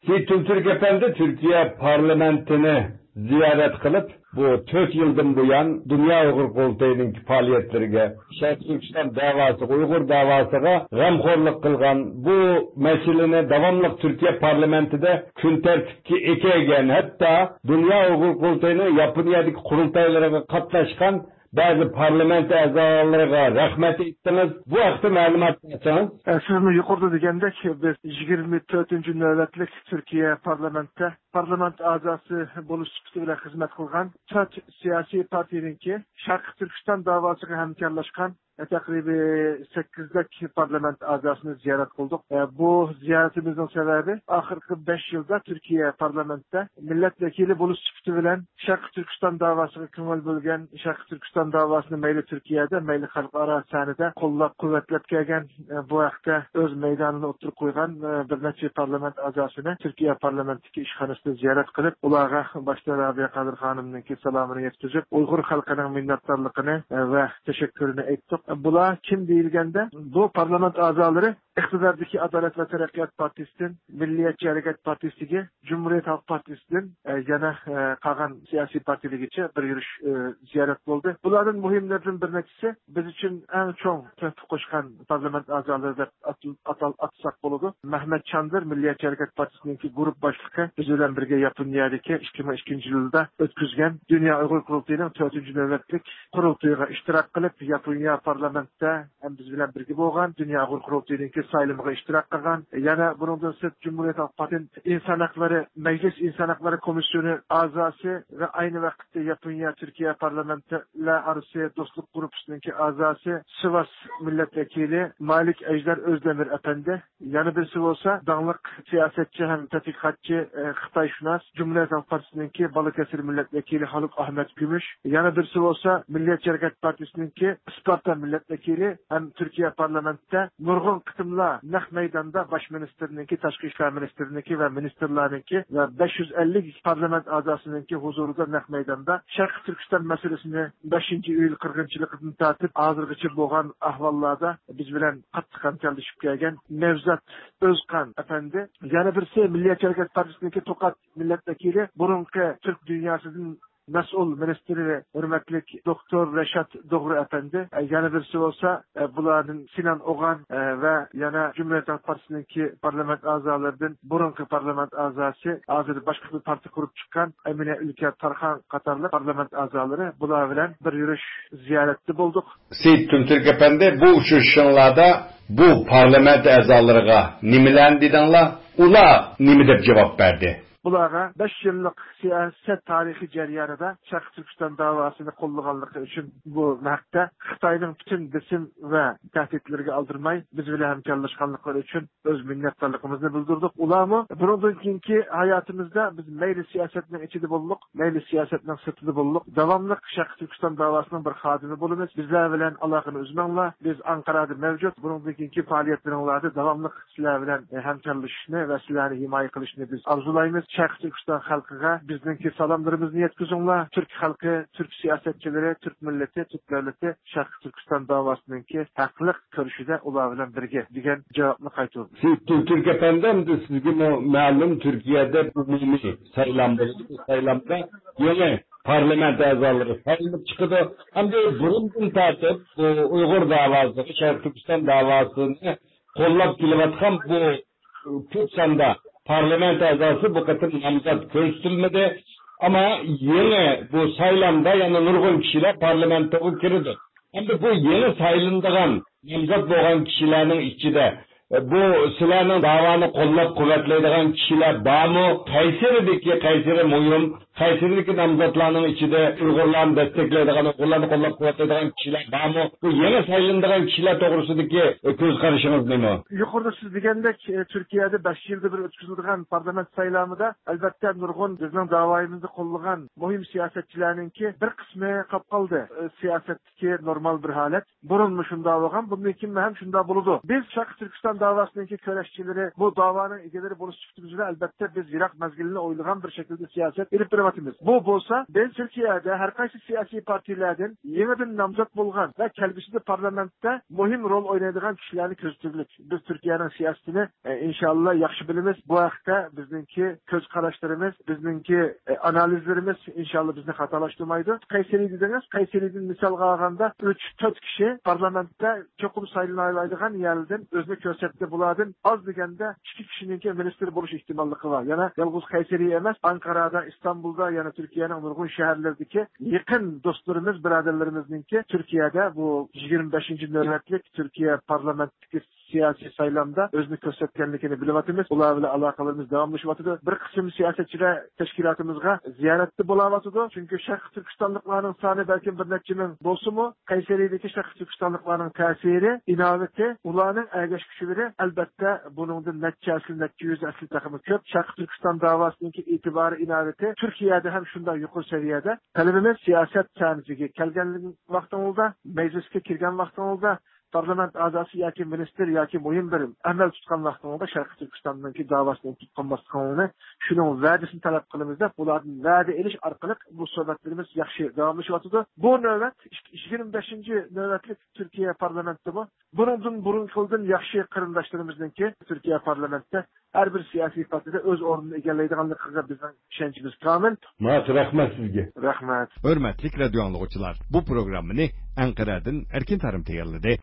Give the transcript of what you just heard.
Türk Efendi Türkiye parlamentini ziyaret kılıp bu 4 yıldan bu yan Dünya Uygur Kurultayı'nın faaliyetlerine, Türkistan davası, Uygur davasına gamkorluk kılgan bu meseleni devamlı Türkiye parlamentinde gün tertipki ekegen, hatta Dünya Uygur Kurultayı'nın Yaponiyadık kurultaylarına katlaşkan bazı parlament azalarına rahmet ettiniz. Bu haqda ma'lumot bersangiz. Sizni yuqorida degandek, biz 24 navbatlik Türkiye parlamentda parlament a'zosi bo'lish sifati bilan xizmat qilgan 4 siyosiy partiyaningki Sharq Turkiston davosiga hamkorlashgan takribi 8 parlament a'zosini ziyorat qildik. Bu ziyoratimizning sababi oxirgi 5 yilda Türkiye parlamentda millat vakili bo'lish sifati bilan Sharq Turkiston davosiga ko'ngil bo'lgan, Sharq Turkiston davosini mayli Turkiyada, mayli xalqaro sahnada qo'llab-quvvatlab kelgan, bu haqda o'z maydonini o'tirib qo'ygan bir necha parlament a'zosini Turkiya parlamentidagi ishxonasida ziyorat qilib, ularga boshda Rabiya Qadir xonimning salomini yetkazib, Uyg'ur xalqining minnatdorligini va tashakkurini aytdik. Bular kim deyilganda, bu parlament a'zolari iqtidordagi Adolat va taraqqiyot partisidan, Milliyetçi Hareket partisiga, Cumhuriyet Halk partisidan yana qolgan siyosiy partiyalargacha bir yurish ziyorat bo'ldi. Bularning muhimlaridan bir nechasi biz uchun eng cho'ng tuhfa qo'shgan parlament a'zolari deb atsak bo'ladi. Mehmet Chandır, Milliyetçi Hareket partisining guruh boshlig'i biz bilan birga Yaponiyadagi 2002-yilda o'tkazgan Dünya Uygur Kurultayı'nın 4-navbatlik qurultayiga ishtirok qilib, Yaponiya parlamentda ham biz bilan birga bo'lgan Dünya Uygur Kurultayı'nın sayılımıga iştirak kılgan. Yani bunun sırt Cumhuriyet Halk Partisi'nin İnsan Hakları, Meclis İnsan Hakları Komisyonu azası ve aynı vakitte Japonya Türkiye Parlamentolar arası dostluk grubusunun azası Sivas Milletvekili Malik Ejder Özdemir Efendi. Yani birisi olsa dağlık siyasetçi hem tetkikatçı Xitayşunas Cumhuriyet Halk Partisi'nin Balıkesir Milletvekili Haluk Ahmet Gümüş. Yani birisi olsa Milliyetçi Hareket Partisi'nin Isparta Milletvekili hem Türkiye Parlamento'da nurgun kıtımlar naq meydanda baş ministerninki, Tashqi ishlar ministerininki ve ministerlerinki ve 550 parlament a'zosininki huzurida naq meydanda Sharq Turkiston meselesini 5-iyul qirg'inchiligidan tortib hozirgacha bo'lgan ahvollarda biz bilan qattiq hamkorlashib kelgan Nevzat Özkan efendi, yana birisi Milliyetçi Hareket Partisininki Toqat milletvekili, burunki Türk dünyasının mas'ul ministri hurmatlik doktor Reşat Doğru efendi, yana birisi olsa bularning Sinan O'g'an ve yana Cumhuriyet Halk Partisi'ninki parlament a'zolaridan burunki parlament a'zosi, hozir boshqa bir partiya qurib chiqqan Emine Ülker Tarxan qatorli parlament a'zolari bular bilan bir yurish ziyoratda bo'ldik. Türk Efendi, bu uçuşlarda bu parlament a'zolariga nimalarni dedinglar? Ular nima deb javob berdi? Bularga 5 yıllık siyaset tarihi jarayonida Sharq Turkiston davasını qo'llaganligi uchun bu haqda Xitoyning bütün bisim ve tehditlariga aldırmay biz bilan hamkorlashganligi uchun o'z minnatdorligimizni bildirdik. Ularmi bundan keyingi hayotimizda biz mayli siyasetning ichida bo'ldik, mayli siyasetning sirtida bo'ldik, davomli Sharq Turkiston davasining bir xodimi bo'lamiz. Bizlar bilan aloqani uzmanglar. Biz Ankara'da mavjud. Bundan keyingi faoliyatlaringizda davomli sizlar bilan hamkorlashishni va sizlarni himoya qilishni biz arzulaymiz. Sharq Turkiston xalqiga bizningki salomlarimizni yetkazinglar. Türk xalqi, Türk siyasetçileri, Türk milleti, Türk davlati Sharq Turkiston davosininki haqliq ko'rishida ular bilan birga degan javobni qaytardi. Türk Efendim, sizga ma'lum Türkiye'de umumiy saylam bo'ldi. Saylamda yana parlament a'zolari saylanib chiqdi. Hamda burundan tortib Uyg'ur davosini, Sharq Turkiston davosini qo'llab kelayotgan bu ko'p sonda parlament a'zosi bu qator nomzod ko'rsatilmadi, ama yeni bu saylamda yana nurg'un kishilar parlamentga kirdi. Endi bu yeni saylanadigan nomzod bo'lgan kishilarning ichida bu sizlarning davoni qo'llab quvvatlaydigan kishilar bormi? Qaysiri muhim, qaysiridagi nomzodlarning ichida Uyg'urlarni desteklaydigan, Uyg'urlarni qo'llab quvvatlaydigan kishilar bormi? Bu yeni saylanadigan kishilar to'g'risidagi ko'z qarashingiz nima? Yuqorida siz degandek Turkiyada 5 yilda bir o'tkaziladigan parlament saylamida albatta nurg'un bizning da'voyimizni qo'llagan muhim siyosatchilarningki bir qismi qolib qoldi. Siyosatdagi normal bir holat. Burunmi shunda bo'lgan, bundan keyin ham shunda bo'ladi. Biz Sharq Turkiston davasındaki köreşçileri bu davanın egeleri bunu süftümüzde elbette biz Irak mezgilini oylayan bir şekilde siyaset edip bir bilyapmiz. Bu bolsa biz Türkiye'de her qaysi siyasi partilerden yeniden namzat bolgan ve kelgusida parlamentda muhim rol oynaydigan kişilerni köztürlük. Biz Türkiye'nin siyasetini inşallah yaxşı bilimiz. Bu haqda bizninki köz qarashlarımız, bizninki analizlerimiz inşallah bizni hatalaştırmaydı. Kayseri dediniz, Kayseri'den misalga alganda 3-4 kişi parlamentda çokum sayılalaydigan yerden özünü körsətdi buladın. Az degende 2 kişininki minister buluş ihtimallığı var. Yani yalnız Kayseri emas, Ankara'da, İstanbul'da yani Türkiye'nin nurgun şehirlerdeki yakın dostlarımız, biraderlerimizninki Türkiye'de bu 25. nöbetlik Türkiye parlamentdeki siyasi saylamda özünü körsətkenlikini bilyapmiz. Ular bilan alakalarımız davamlaşıvatıdı. Bir kısım siyasetçiler teşkilatımızga ziyaretli bulawatıdı. Çünkü Şarkı Türkistanlıklarının sani belki bir neçinin bolsumu, Kayseri'deki Şarkı Türkistanlıklarının tesiri, inaveti, ularının ergeç güçleri elbette bunun neçe yüz asli takımı köp. Şarkı Türkistan davasındaki itibarı inaveti Türkiye'de hem şundan yukarı seviyede. Talebimiz siyaset sanıcıge kelgenliğin vaktin oldu, mecliste kirgen vaktin oldu. Parlament azası yoki minister yoki muhim bir amal tutgan vaqtida Sharq Turkistondagi davasini tutqanmasligini shuning va'dasini talab qilamiz deb bularning va'da elish orqali bu suhbatlarimiz yaxshi davomlashyapti. Bu navbat 25. navbatlik Turkiya parlamenti bu. Bundan burun qilgan yaxshi qarindoshlarimizningki Turkiya parlamentda har bir siyosiy partiyada o'z o'rnini egallaydiganligiga bizning ishonchimiz komil. Rahmat sizga. Rahmat. Hörmətli radio anlıqçılar, bu proqramını Ankara'dan Erkin Tarım tayarladı.